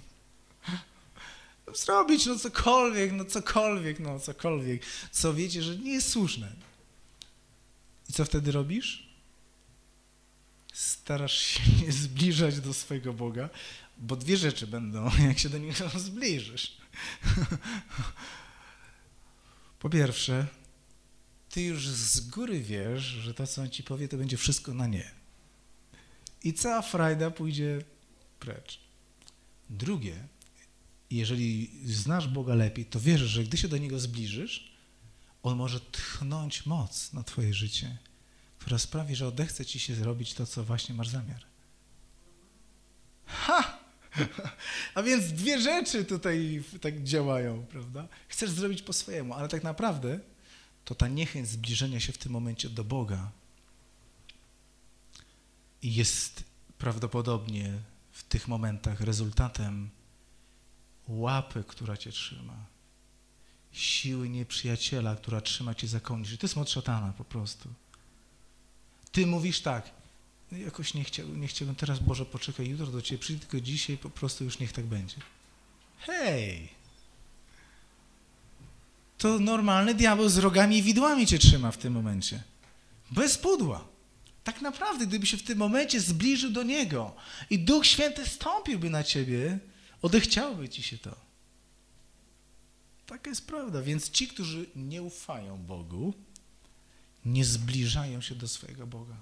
Zrobić cokolwiek, co wiecie, że nie jest słuszne. I co wtedy robisz? Starasz się nie zbliżać do swojego Boga, bo dwie rzeczy będą, jak się do Niego zbliżysz. Po pierwsze, ty już z góry wiesz, że to, co On ci powie, to będzie wszystko na nie. I cała frajda pójdzie precz. Drugie, jeżeli znasz Boga lepiej, to wiesz, że gdy się do Niego zbliżysz, On może tchnąć moc na twoje życie, która sprawi, że odechce ci się zrobić to, co właśnie masz zamiar. Ha! A więc dwie rzeczy tutaj tak działają, prawda? Chcesz zrobić po swojemu, ale tak naprawdę to ta niechęć zbliżenia się w tym momencie do Boga jest prawdopodobnie w tych momentach rezultatem łapy, która cię trzyma, siły nieprzyjaciela, która trzyma cię za koniec. To jest moc szatana po prostu. Ty mówisz tak, jakoś nie chciałbym teraz, Boże, poczekaj, jutro do Ciebie przyjdę, tylko dzisiaj po prostu już niech tak będzie. Hej! To normalny diabeł z rogami i widłami cię trzyma w tym momencie. Bez pudła. Tak naprawdę, gdyby się w tym momencie zbliżył do Niego i Duch Święty stąpiłby na ciebie, odechciałoby ci się to. Taka jest prawda. Więc ci, którzy nie ufają Bogu, nie zbliżają się do swojego Boga.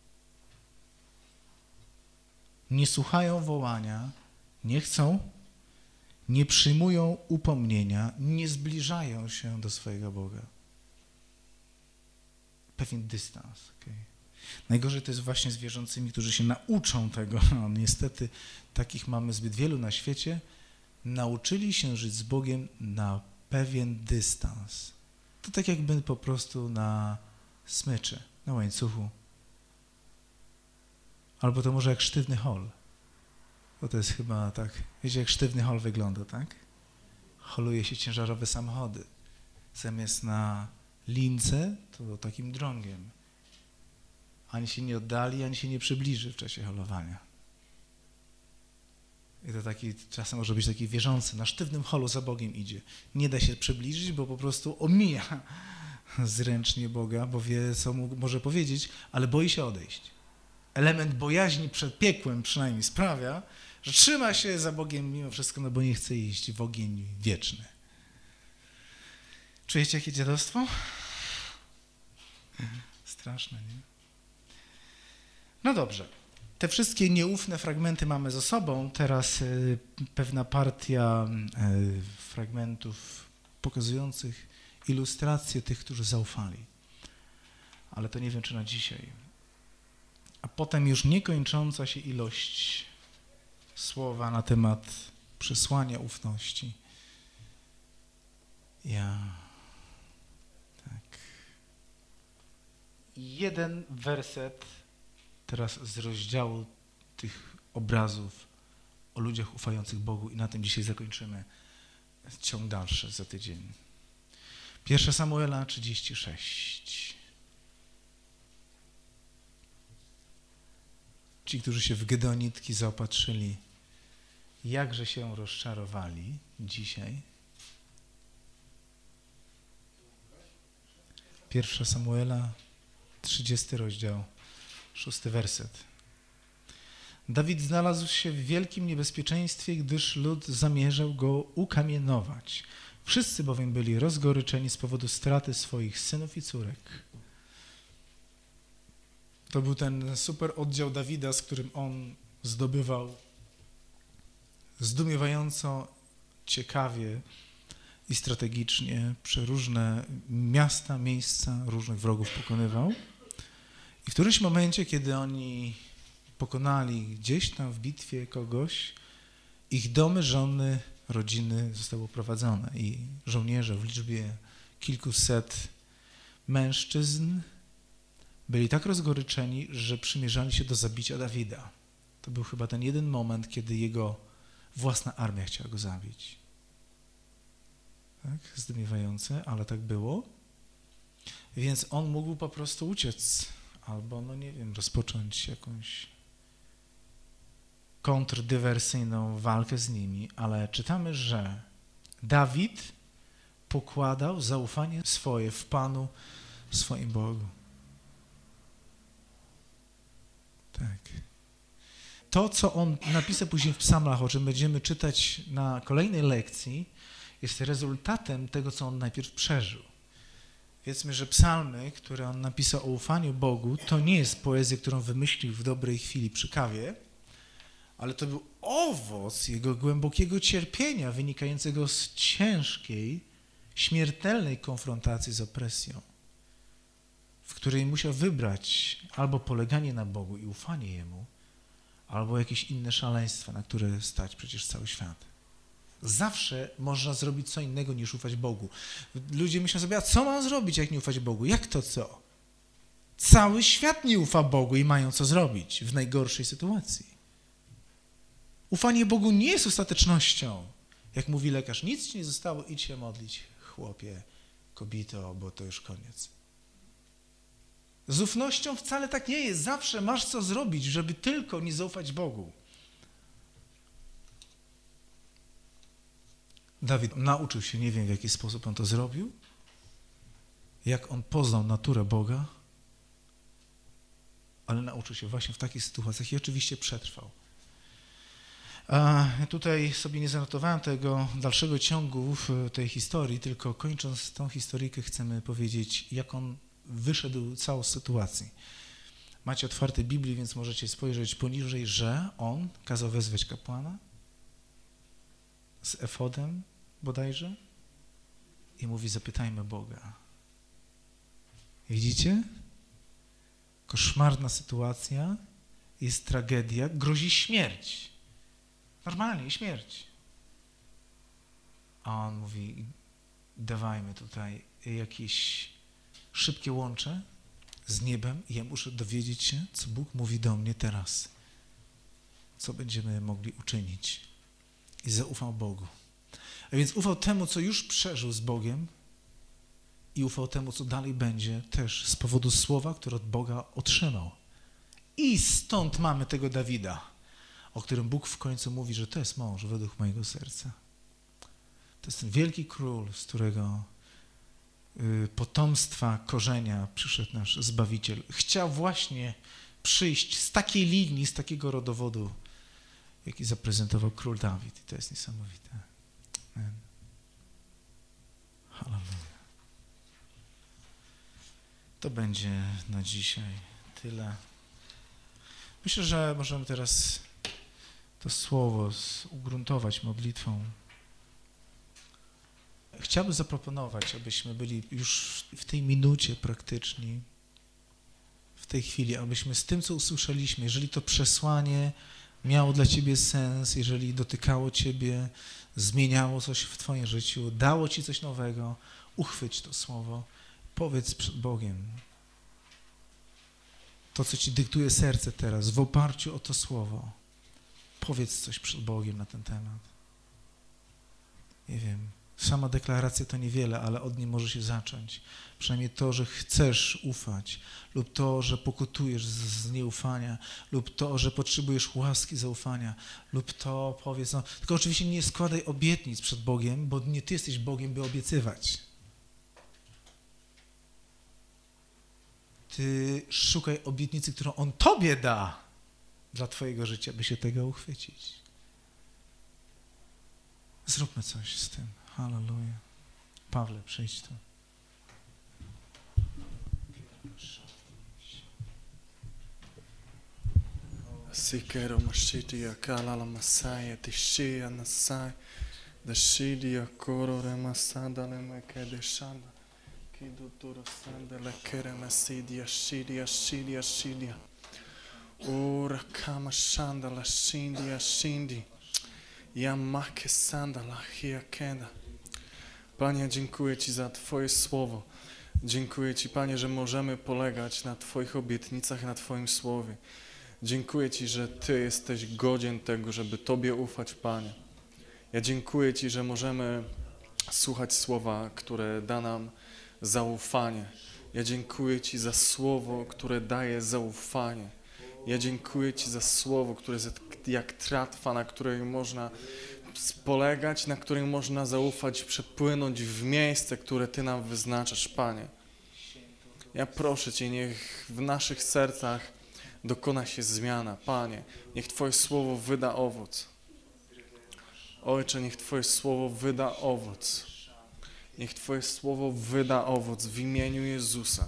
Nie słuchają wołania, nie chcą, nie przyjmują upomnienia, nie zbliżają się do swojego Boga. Pewien dystans. Okay. Najgorzej to jest właśnie z wierzącymi, którzy się nauczą tego. No, niestety takich mamy zbyt wielu na świecie. Nauczyli się żyć z Bogiem na pewien dystans. To tak jakby po prostu na smyczy, na łańcuchu. Albo to może jak sztywny hol. Bo to jest chyba tak, wiecie jak sztywny hol wygląda, tak? Holuje się ciężarowe samochody. Zamiast na lince, to takim drągiem. Ani się nie oddali, ani się nie przybliży w czasie holowania. I to taki, czasem może być taki wierzący, na sztywnym holu za Bogiem idzie. Nie da się przybliżyć, bo po prostu omija zręcznie Boga, bo wie, co mu może powiedzieć, ale boi się odejść. Element bojaźni przed piekłem przynajmniej sprawia, że trzyma się za Bogiem mimo wszystko, no bo nie chce iść w ogień wieczny. Czujecie jakie dziadostwo? Straszne, nie? No dobrze. Te wszystkie nieufne fragmenty mamy za sobą. Teraz pewna partia fragmentów pokazujących ilustrację tych, którzy zaufali. Ale to nie wiem, czy na dzisiaj. A potem już niekończąca się ilość słowa na temat przesłania ufności. Tak. Jeden werset teraz z rozdziału tych obrazów o ludziach ufających Bogu i na tym dzisiaj zakończymy. Ciąg dalszy za tydzień. 1 Samuela 36. Ci, którzy się w Gedonitki zaopatrzyli, jakże się rozczarowali dzisiaj. 1 Samuela, 30 rozdział, 6 werset. Dawid znalazł się w wielkim niebezpieczeństwie, gdyż lud zamierzał go ukamienować. Wszyscy bowiem byli rozgoryczeni z powodu straty swoich synów i córek. To był ten super oddział Dawida, z którym on zdobywał zdumiewająco ciekawie i strategicznie przeróżne miasta, miejsca, różnych wrogów pokonywał. I w którymś momencie, kiedy oni pokonali gdzieś tam w bitwie kogoś, ich domy, żony, rodziny zostały oprowadzone i żołnierze w liczbie kilkuset mężczyzn byli tak rozgoryczeni, że przymierzali się do zabicia Dawida. To był chyba ten jeden moment, kiedy jego własna armia chciała go zabić. Tak? Zdumiewające, ale tak było. Więc on mógł po prostu uciec albo, no nie wiem, rozpocząć jakąś kontrdywersyjną walkę z nimi, ale czytamy, że Dawid pokładał zaufanie swoje w Panu, swoim Bogu. Tak. To, co on napisał później w psalmach, o czym będziemy czytać na kolejnej lekcji, jest rezultatem tego, co on najpierw przeżył. Wiedzmy, że psalmy, które on napisał o ufaniu Bogu, to nie jest poezja, którą wymyślił w dobrej chwili przy kawie, ale to był owoc jego głębokiego cierpienia wynikającego z ciężkiej, śmiertelnej konfrontacji z opresją, w której musiał wybrać albo poleganie na Bogu i ufanie Jemu, albo jakieś inne szaleństwa, na które stać przecież cały świat. Zawsze można zrobić co innego niż ufać Bogu. Ludzie myślą sobie, a co mam zrobić, jak nie ufać Bogu? Jak to co? Cały świat nie ufa Bogu i mają co zrobić w najgorszej sytuacji. Ufanie Bogu nie jest ostatecznością. Jak mówi lekarz, nic ci nie zostało, idź się modlić, chłopie, kobito, bo to już koniec. Z ufnością wcale tak nie jest. Zawsze masz co zrobić, żeby tylko nie zaufać Bogu. Dawid nauczył się, nie wiem w jaki sposób on to zrobił, jak on poznał naturę Boga, ale nauczył się właśnie w takich sytuacjach i oczywiście przetrwał. Tutaj sobie nie zanotowałem tego dalszego ciągu w tej historii, tylko kończąc tą historyjkę chcemy powiedzieć, jak on wyszedł z całej sytuacji. Macie otwarte Biblię, więc możecie spojrzeć poniżej, że on kazał wezwać kapłana z efodem bodajże i mówi, zapytajmy Boga. Widzicie? Koszmarna sytuacja, jest tragedia, grozi śmierć. Normalnie śmierć. A on mówi, dawajmy tutaj jakieś szybkie łącze z niebem i ja muszę dowiedzieć się, co Bóg mówi do mnie teraz. Co będziemy mogli uczynić. I zaufał Bogu. A więc ufał temu, co już przeżył z Bogiem i ufał temu, co dalej będzie też z powodu słowa, które od Boga otrzymał. I stąd mamy tego Dawida, o którym Bóg w końcu mówi, że to jest mąż według mojego serca. To jest ten wielki król, z którego potomstwa, korzenia przyszedł nasz Zbawiciel. Chciał właśnie przyjść z takiej linii, z takiego rodowodu, jaki zaprezentował król Dawid. I to jest niesamowite. Amen. Halleluja. To będzie na dzisiaj tyle. Myślę, że możemy teraz to słowo ugruntować modlitwą. Chciałbym zaproponować, abyśmy byli już w tej minucie praktyczni, w tej chwili, abyśmy z tym, co usłyszeliśmy, jeżeli to przesłanie miało dla Ciebie sens, jeżeli dotykało Ciebie, zmieniało coś w Twoim życiu, dało Ci coś nowego, uchwyć to słowo, powiedz przed Bogiem to, co Ci dyktuje serce teraz, w oparciu o to słowo. Powiedz coś przed Bogiem na ten temat. Nie wiem, sama deklaracja to niewiele, ale od niej może się zacząć. Przynajmniej to, że chcesz ufać, lub to, że pokutujesz z nieufania, lub to, że potrzebujesz łaski zaufania, lub to powiedz, no, tylko oczywiście nie składaj obietnic przed Bogiem, bo nie Ty jesteś Bogiem, by obiecywać. Ty szukaj obietnicy, którą On Tobie da dla Twojego życia, by się tego uchwycić. Zróbmy coś z tym. Halleluja. Pawle, przyjdź tu. Sikero mashitia kalala masaya tishia nasai dashidia korore masada le mekede shanda kido toro sanda le kere masidia shidia ora kama shanda la shindi yamake sanda la hiakenda. Panie, dziękuję Ci za Twoje słowo. Dziękuję Ci, Panie, że możemy polegać na Twoich obietnicach, na Twoim słowie. Dziękuję Ci, że Ty jesteś godzien tego, żeby Tobie ufać, Panie. Ja dziękuję Ci, że możemy słuchać słowa, które da nam zaufanie. Ja dziękuję Ci za słowo, które daje zaufanie. Ja dziękuję Ci za słowo, które jest jak tratwa, na której można polegać, na której można zaufać, przepłynąć w miejsce, które Ty nam wyznaczasz, Panie. Ja proszę Cię, niech w naszych sercach dokona się zmiana, Panie. Niech Twoje słowo wyda owoc. Ojcze, niech Twoje słowo wyda owoc. Niech Twoje słowo wyda owoc w imieniu Jezusa.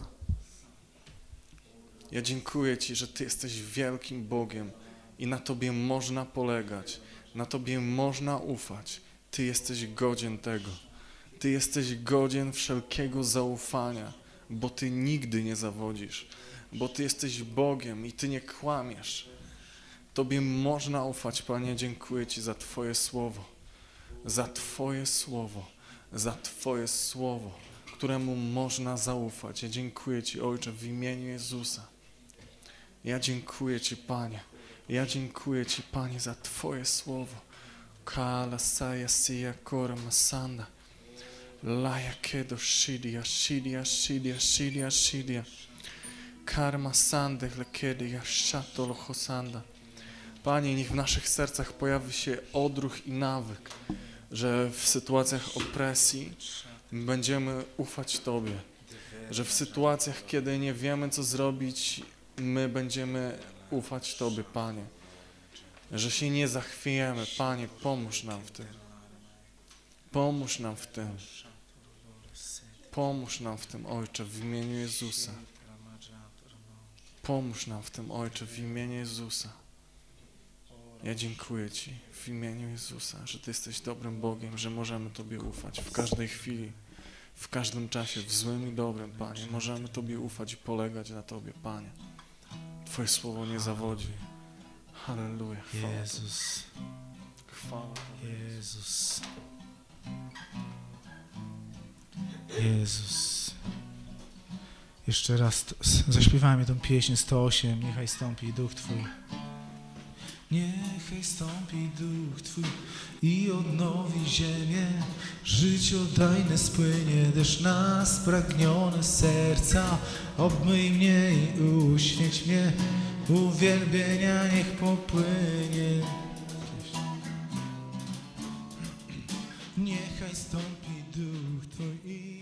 Ja dziękuję Ci, że Ty jesteś wielkim Bogiem i na Tobie można polegać. Na Tobie można ufać. Ty jesteś godzien tego. Ty jesteś godzien wszelkiego zaufania, bo Ty nigdy nie zawodzisz. Bo Ty jesteś Bogiem i Ty nie kłamiesz. Tobie można ufać, Panie. Dziękuję Ci za Twoje słowo. Za Twoje słowo. Za Twoje słowo, któremu można zaufać. Ja dziękuję Ci, Ojcze, w imieniu Jezusa. Ja dziękuję Ci, Panie. Ja dziękuję Ci, Panie, za Twoje słowo. Kala saja sia kora masanda. Laja kedo shidia. Karma sandech lekedy ja shatolo hosanda. Panie, niech w naszych sercach pojawi się odruch i nawyk, że w sytuacjach opresji będziemy ufać Tobie. Że w sytuacjach, kiedy nie wiemy, co zrobić, my będziemy ufać Tobie, Panie. Że się nie zachwiejemy. Panie, pomóż nam w tym. Pomóż nam w tym. Pomóż nam w tym, Ojcze, w imieniu Jezusa. Pomóż nam w tym, Ojcze, w imieniu Jezusa. Ja dziękuję Ci w imieniu Jezusa, że Ty jesteś dobrym Bogiem, że możemy Tobie ufać w każdej chwili, w każdym czasie, w złym i dobrym, Panie. Możemy Tobie ufać i polegać na Tobie, Panie. Twoje słowo nie zawodzi. Halleluja. Jezus. Chwała. Jezus. Jezus. Jeszcze raz zaśpiewajmy tą pieśń 108. Niechaj stąpi Duch Twój. Niechaj stąpi Duch Twój i odnowi ziemię. Życiodajne spłynie deszcz na spragnione serca. Obmyj mnie i uświeć mnie, uwielbienia niech popłynie. Niechaj stąpi Duch Twój i